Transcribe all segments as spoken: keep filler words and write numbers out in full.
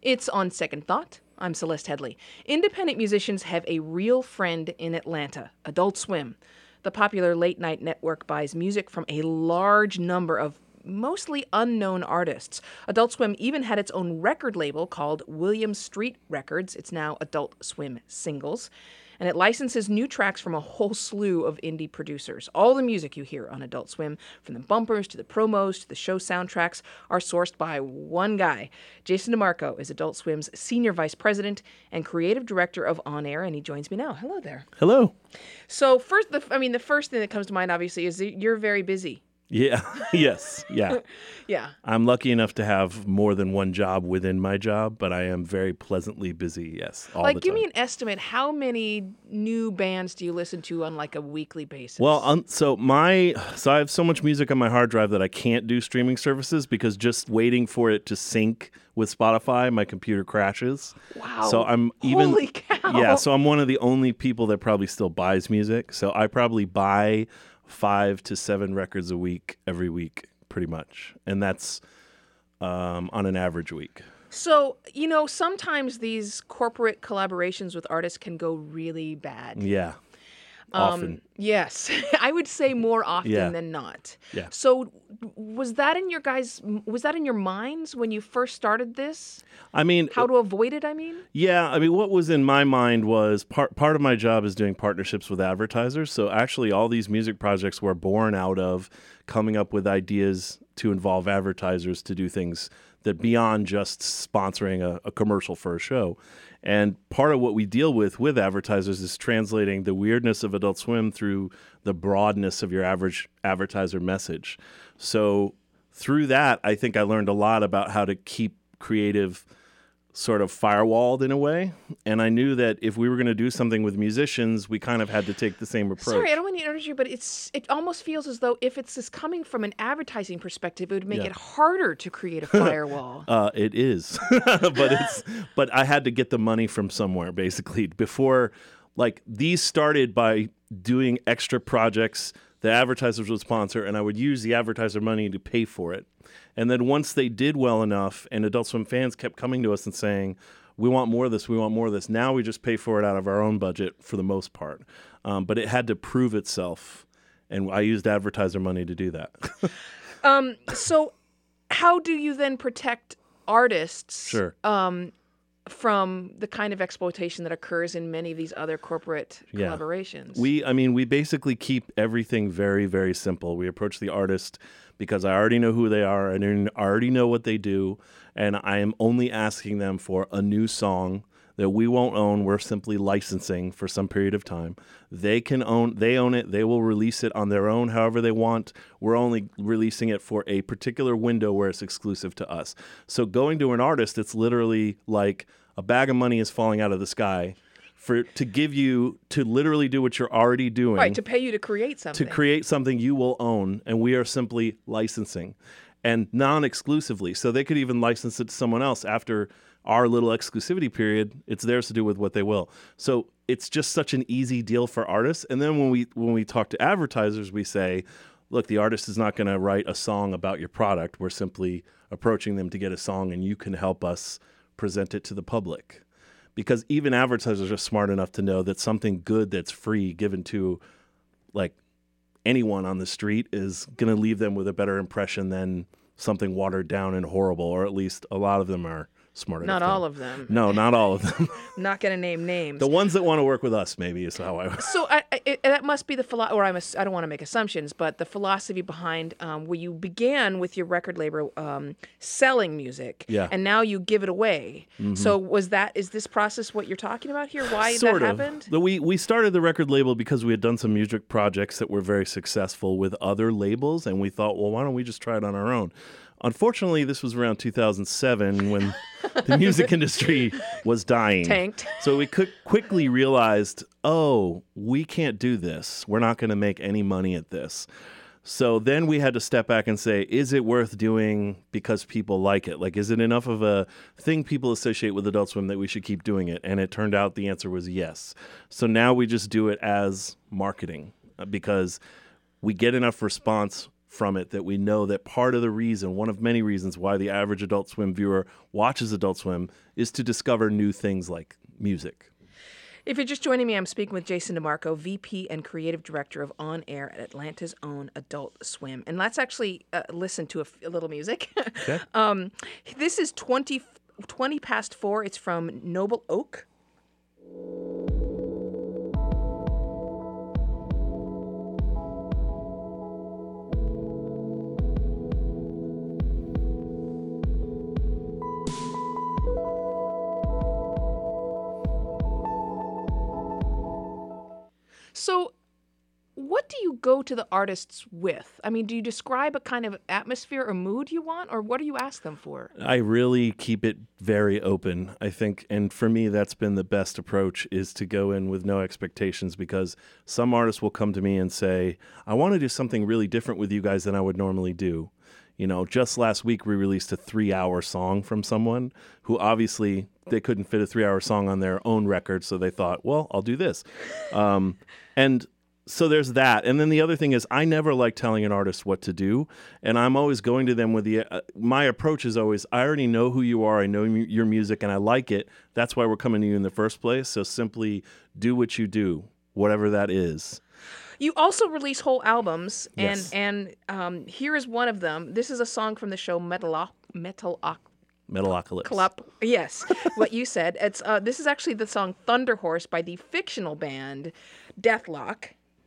It's On Second Thought. I'm Celeste Headley. Independent musicians have a real friend in Atlanta, Adult Swim. The popular late-night network buys music from a large number of mostly unknown artists. Adult Swim even had its own record label called William Street Records. It's now Adult Swim Singles. And it licenses new tracks from a whole slew of indie producers. All the music you hear on Adult Swim, from the bumpers to the promos to the show soundtracks, are sourced by one guy. Jason DeMarco is Adult Swim's Senior Vice President and Creative Director of On Air, and he joins me now. Hello there. Hello. So first, the, I mean, the first thing that comes to mind, obviously, is that you're very busy. Yeah. Yes. Yeah. Yeah. I'm lucky enough to have more than one job within my job, but I am very pleasantly busy. Yes. All like, the give time. me an estimate. How many new bands do you listen to on like a weekly basis? Well, um, so my so I have so much music on my hard drive that I can't do streaming services because just waiting for it to sync with Spotify, my computer crashes. Wow. So I'm even Holy cow. Yeah. So I'm one of the only people that probably still buys music. So I probably buy five to seven records a week every week, pretty much, and that's um, on an average week. So, you know, sometimes these corporate collaborations with artists can go really bad. Yeah, Um, often. yes, I would say more often Yeah. than not. Yeah. So, was that in your guys? Was that in your minds when you first started this? I mean, How to avoid it? I mean. yeah, I mean, what was in my mind was part part of my job is doing partnerships with advertisers. So actually, all these music projects were born out of coming up with ideas to involve advertisers to do things that beyond just sponsoring a, a commercial for a show. And part of what we deal with with advertisers is translating the weirdness of Adult Swim through the broadness of your average advertiser message. So through that, I think I learned a lot about how to keep creative sort of firewalled in a way. And I knew that if we were going to do something with musicians, we kind of had to take the same approach. Sorry, I don't want to interrupt you, but it's it almost feels as though if it's this coming from an advertising perspective, it would make Yeah. it harder to create a firewall. Uh, it is, but it's but I had to get the money from somewhere basically before. Like these started by doing extra projects the advertisers would sponsor, and I would use the advertiser money to pay for it. And then once they did well enough, and Adult Swim fans kept coming to us and saying, "We want more of this. We want more of this." Now we just pay for it out of our own budget for the most part, um, but it had to prove itself, and I used advertiser money to do that. um, so, how do you then protect artists? Sure. Um, from the kind of exploitation that occurs in many of these other corporate Yeah. collaborations. We, I mean, we basically keep everything very, very simple. We approach the artist because I already know who they are, and I already know what they do, and I am only asking them for a new song that we won't own. We're simply licensing for some period of time. They can own, they own it. They will release it on their own, however they want. We're only releasing it for a particular window where it's exclusive to us. So going to an artist, it's literally like a bag of money is falling out of the sky for to give you to literally do what you're already doing. Right, to pay you to create something. To create something you will own, and we are simply licensing, and non-exclusively. So they could even license it to someone else after our little exclusivity period. It's theirs to do with what they will. So it's just such an easy deal for artists. And then when we when we talk to advertisers, we say, look, the artist is not going to write a song about your product. We're simply approaching them to get a song, and you can help us present it to the public. Because even advertisers are smart enough to know that something good that's free given to like anyone on the street is going to leave them with a better impression than something watered down and horrible, or at least a lot of them are smart enough. Not to- all of them. No, not all of them. I'm not going to name names. The ones that want to work with us, maybe, is how I. So I, I, it, that must be the philo- or I'm a, I don't want to make assumptions, but the philosophy behind um, where you began with your record label um, selling music, Yeah. and now you give it away. So was that is this process what you're talking about here? Why Sort that of. happened? The- We we started the record label because we had done some music projects that were very successful with other labels, and we thought, well, why don't we just try it on our own? Unfortunately, this was around two thousand seven when the music industry was dying. Tanked. So we could quickly realized, oh, we can't do this. We're not going to make any money at this. So then we had to step back and say, is it worth doing because people like it? Like, is it enough of a thing people associate with Adult Swim that we should keep doing it? And it turned out the answer was yes. So now we just do it as marketing uh, because we get enough response from it that we know that part of the reason, one of many reasons why the average Adult Swim viewer watches Adult Swim is to discover new things like music. If you're just joining me, I'm speaking with Jason DeMarco, V P and Creative Director of On Air at Atlanta's own Adult Swim. And let's actually uh, listen to a, f- a little music. Okay. um, this is twenty, twenty past four. It's from Noble Oak. So what do you go to the artists with? I mean, do you describe a kind of atmosphere or mood you want, or what do you ask them for? I really keep it very open, I think. And for me, that's been the best approach, is to go in with no expectations, because some artists will come to me and say, I want to do something really different with you guys than I would normally do. You know, just last week we released a three-hour song from someone who obviously they couldn't fit a three-hour song on their own record, so they thought, well, I'll do this. Um, and so there's that. And then the other thing is, I never like telling an artist what to do, and I'm always going to them with the uh, my approach is always, I already know who you are, I know m- your music, and I like it. That's why we're coming to you in the first place. So simply do what you do, whatever that is. You also release whole albums, and Yes. and um, here is one of them. This is a song from the show Metalo- Metalocalypse. Metalocalypse. Yes, what you said. It's uh, this is actually the song Thunder Horse by the fictional band Deathlock.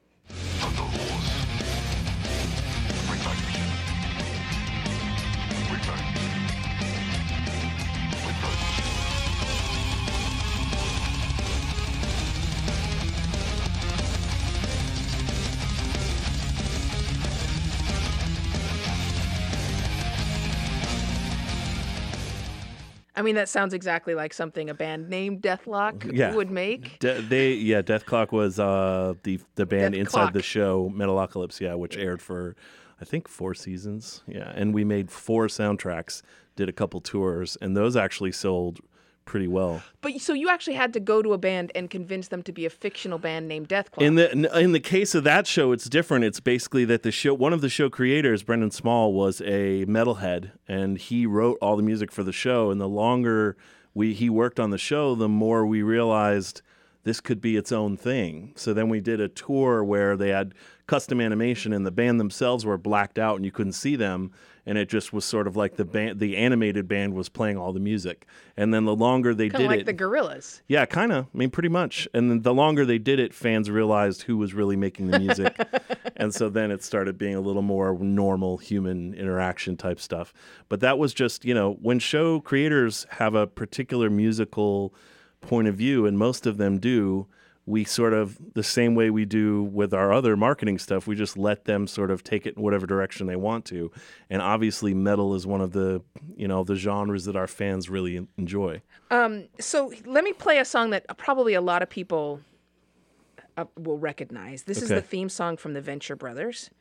I mean, that sounds exactly like something a band named Deathlock Yeah. would make. De- they yeah, Death Clock was uh, the the band Death inside Clock. the show Metalocalypse, yeah, which aired for I think four seasons, yeah, and we made four soundtracks, did a couple tours, and those actually sold pretty well. But so you actually had to go to a band and convince them to be a fictional band named Deathclaw. In the in the case of that show, it's different. It's basically that the show, one of the show creators, Brendan Small, was a metalhead, and he wrote all the music for the show. And the longer we he worked on the show, the more we realized this could be its own thing. So then we did a tour where they had custom animation, and the band themselves were blacked out, and you couldn't see them. And it just was sort of like the band, the animated band was playing all the music. And then the longer they Kind did of like it, the Gorillas. yeah, kind of. I mean, pretty much. And then the longer they did it, fans realized who was really making the music. And so then it started being a little more normal human interaction type stuff. But that was just, you know, when show creators have a particular musical point of view, and most of them do, we sort of, the same way we do with our other marketing stuff, we just let them sort of take it in whatever direction they want to. And obviously metal is one of the, you know, the genres that our fans really enjoy. Um, so let me play a song that probably a lot of people uh, will recognize. This is Okay. the theme song from the Venture Brothers.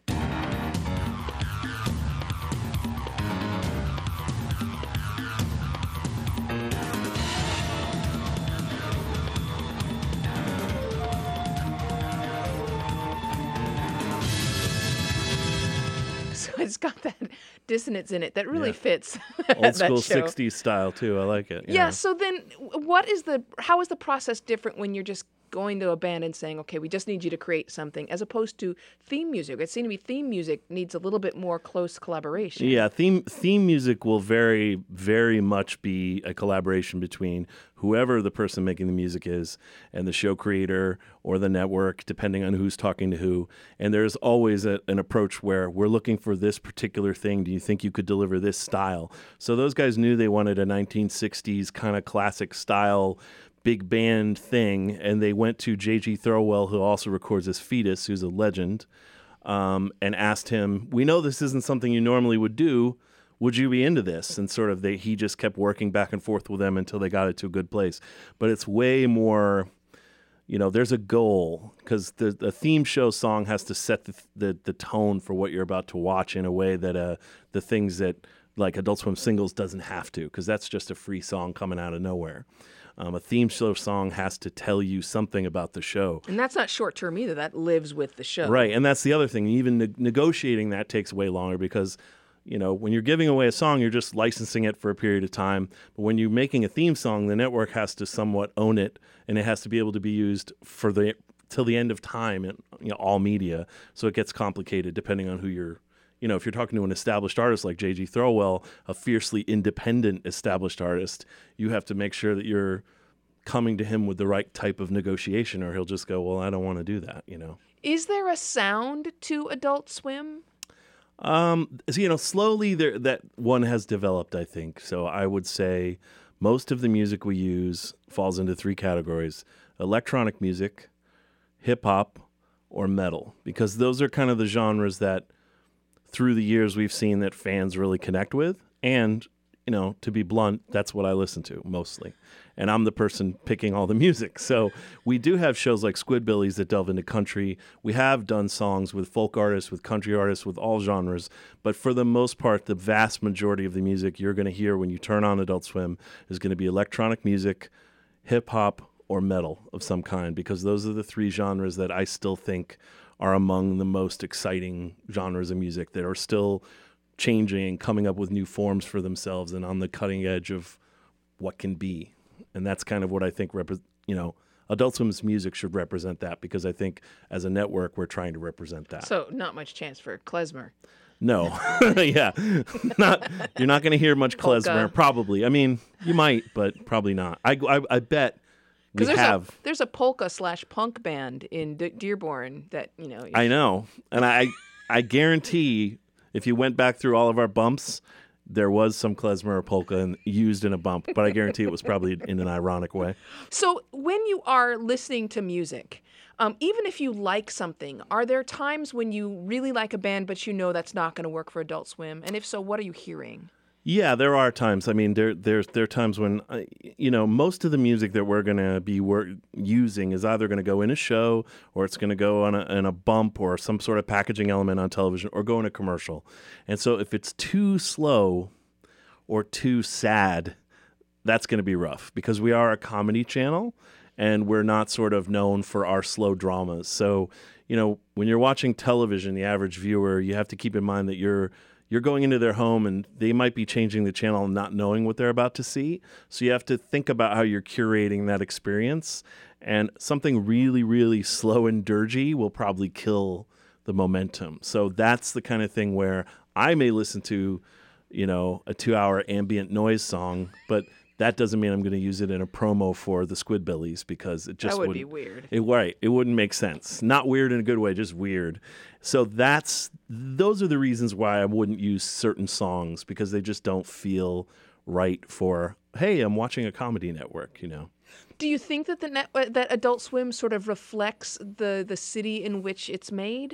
So it's got that dissonance in it that really Yeah. fits Old that school show. sixties style too. I like it. Yeah. So then, w- what is the? How is the process different when you're just going to a band and saying, "Okay, we just need you to create something," as opposed to theme music? It seems to me theme music needs a little bit more close collaboration. Yeah, theme theme music will very, very much be a collaboration between whoever the person making the music is and the show creator or the network, depending on who's talking to who. And there's always a, an approach where we're looking for this particular thing. Do you think you could deliver this style? So those guys knew they wanted a nineteen sixties kind of classic style big band thing, and they went to J G Thirlwell, who also records as Fetus, who's a legend, um, and asked him, we know this isn't something you normally would do. Would you be into this? And sort of they, he just kept working back and forth with them until they got it to a good place. But it's way more, you know, there's a goal, because the, the theme show song has to set the, the the tone for what you're about to watch in a way that uh, the things that like Adult Swim singles doesn't have to, because that's just a free song coming out of nowhere. Um, a theme show song has to tell you something about the show. And that's not short term either. That lives with the show. Right. And that's the other thing. Even ne- negotiating that takes way longer because, you know, when you're giving away a song, you're just licensing it for a period of time. But when you're making a theme song, the network has to somewhat own it, and it has to be able to be used for the till the end of time in, you know, all media. So it gets complicated depending on who you're. You know, if you're talking to an established artist like J G Thirlwell, a fiercely independent established artist, you have to make sure that you're coming to him with the right type of negotiation, or he'll just go, well, I don't want to do that, you know. Is there a sound to Adult Swim? Um, so, you know, slowly there, that one has developed, I think. So I would say most of the music we use falls into three categories: electronic music, hip-hop, or metal, because those are kind of the genres that through the years we've seen that fans really connect with. And, you know, to be blunt, that's what I listen to mostly. And I'm the person picking all the music. So we do have shows like Squidbillies that delve into country. We have done songs with folk artists, with country artists, with all genres. But for the most part, the vast majority of the music you're going to hear when you turn on Adult Swim is going to be electronic music, hip-hop, or metal of some kind, because those are the three genres that I still think are among the most exciting genres of music that are still changing and coming up with new forms for themselves and on the cutting edge of what can be. And that's kind of what I think, rep- you know, Adult Swim's music should represent that, because I think as a network, we're trying to represent that. So not much chance for klezmer. No. Yeah. Not, you're not going to hear much Polka. klezmer, probably. I mean, you might, but probably not. I, I, I bet we there's have. A, there's a polka slash punk band in D- Dearborn that, you know. I know. And I, I guarantee if you went back through all of our bumps, there was some klezmer or polka in, used in a bump, but I guarantee it was probably in an ironic way. So when you are listening to music, um, even if you like something, are there times when you really like a band, but you know that's not going to work for Adult Swim? And if so, what are you hearing? Yeah, there are times. I mean, there there's there are times when, uh, you know, most of the music that we're going to be wor- using is either going to go in a show, or it's going to go on a, in a bump or some sort of packaging element on television, or go in a commercial. And so if it's too slow or too sad, that's going to be rough, because we are a comedy channel and we're not sort of known for our slow dramas. So, you know, when you're watching television, the average viewer, you have to keep in mind that you're You're going into their home and they might be changing the channel and not knowing what they're about to see. So you have to think about how you're curating that experience. And something really, really slow and dirgy will probably kill the momentum. So that's the kind of thing where I may listen to, you know, a two-hour ambient noise song, but that doesn't mean I'm going to use it in a promo for the Squidbillies, because it just that would wouldn't, be weird. It, right. It wouldn't make sense. Not weird in a good way, just weird. So that's those are the reasons why I wouldn't use certain songs, because they just don't feel right for, hey, I'm watching a comedy network, you know. Do you think that the net, that Adult Swim sort of reflects the, the city in which it's made?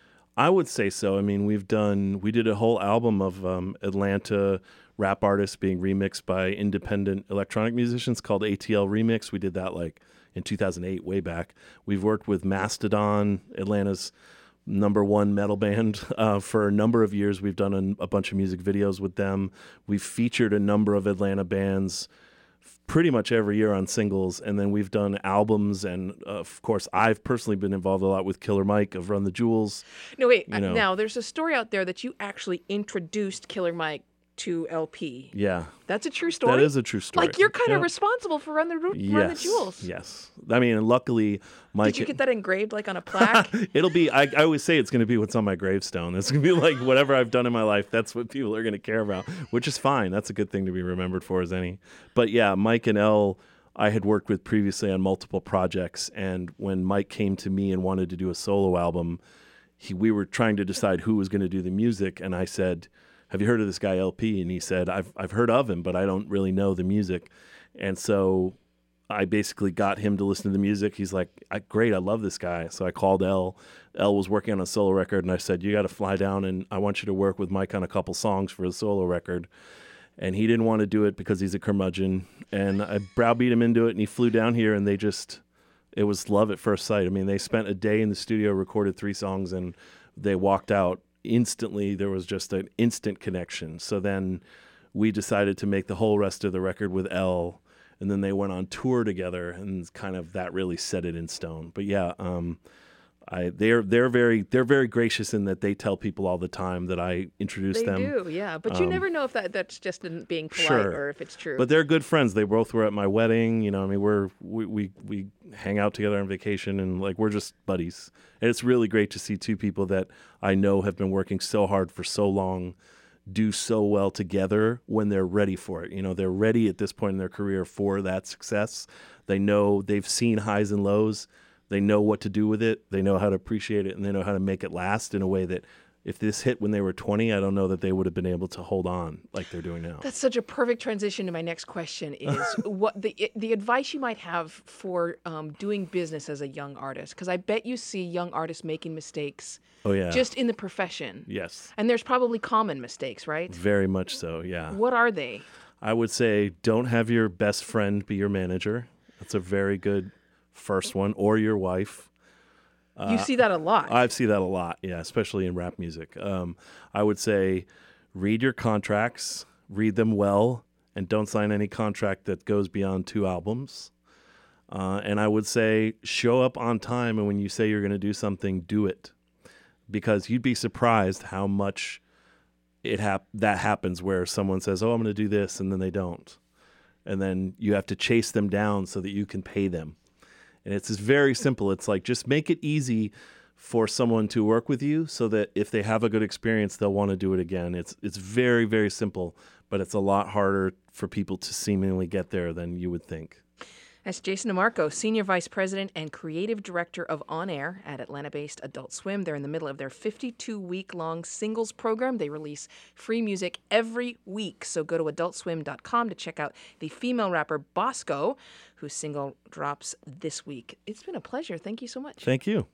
I would say so. I mean, we've done, we did a whole album of um, Atlanta rap artists being remixed by independent electronic musicians called A T L Remix. We did that like in two thousand eight, way back. We've worked with Mastodon, Atlanta's number one metal band, uh, for a number of years. We've done a, a bunch of music videos with them. We've featured a number of Atlanta bands pretty much every year on singles, and then we've done albums, and uh, of course I've personally been involved a lot with Killer Mike of Run the Jewels. No, wait, you know. Now there's a story out there that you actually introduced Killer Mike to L P. Yeah. That's a true story? That is a true story. Like, you're kind yeah. of responsible for Run the, Ru- yes. Run the Jewels. Yes. I mean, luckily, Mike... Did you get that engraved, like, on a plaque? It'll be... I, I always say it's going to be what's on my gravestone. It's going to be like whatever I've done in my life, that's what people are going to care about, which is fine. That's a good thing to be remembered for, as any. But yeah, Mike and Elle, I had worked with previously on multiple projects, and when Mike came to me and wanted to do a solo album, he, we were trying to decide who was going to do the music, and I said, have you heard of this guy L P? And he said, I've I've heard of him, but I don't really know the music. And so I basically got him to listen to the music. He's like, I, great, I love this guy. So I called Elle. Elle was working on a solo record, and I said, you got to fly down, and I want you to work with Mike on a couple songs for the solo record. And he didn't want to do it because he's a curmudgeon. And I browbeat him into it, and he flew down here, and they just, it was love at first sight. I mean, they spent a day in the studio, recorded three songs, and they walked out instantly there was just an instant connection. So then we decided to make the whole rest of the record with Elle, and then they went on tour together, and kind of that really set it in stone. But yeah, um, I they're they're very they're very gracious in that they tell people all the time that I introduce They them. do, yeah. But you Um, never know if that, that's just in being polite Sure. or if it's true. But they're good friends. They both were at my wedding. You know, I mean, we're we, we we hang out together on vacation, and like we're just buddies. And it's really great to see two people that I know have been working so hard for so long do so well together when they're ready for it. You know, they're ready at this point in their career for that success. They know they've seen highs and lows. They know what to do with it. They know how to appreciate it, and they know how to make it last in a way that if this hit when they were twenty, I don't know that they would have been able to hold on like they're doing now. That's such a perfect transition to my next question is what the the advice you might have for um, doing business as a young artist, because I bet you see young artists making mistakes Oh, yeah. just in the profession. Yes. And there's probably common mistakes, right? Very much so, yeah. What are they? I would say don't have your best friend be your manager. That's a very good first one, or your wife. You see that a lot. I see that a lot, yeah, especially in rap music. Um, I would say read your contracts, read them well, and don't sign any contract that goes beyond two albums. Uh, and I would say show up on time, and when you say you're going to do something, do it. Because you'd be surprised how much it hap- that happens where someone says, oh, I'm going to do this, and then they don't. And then you have to chase them down so that you can pay them. And it's just very simple. It's like just make it easy for someone to work with you so that if they have a good experience, they'll want to do it again. It's it's very, very simple, but it's a lot harder for people to seemingly get there than you would think. That's Jason DeMarco, Senior Vice President and Creative Director of On Air at Atlanta-based Adult Swim. They're in the middle of their fifty-two week long singles program. They release free music every week. So go to adult swim dot com to check out the female rapper Bosco, whose single drops this week. It's been a pleasure. Thank you so much. Thank you.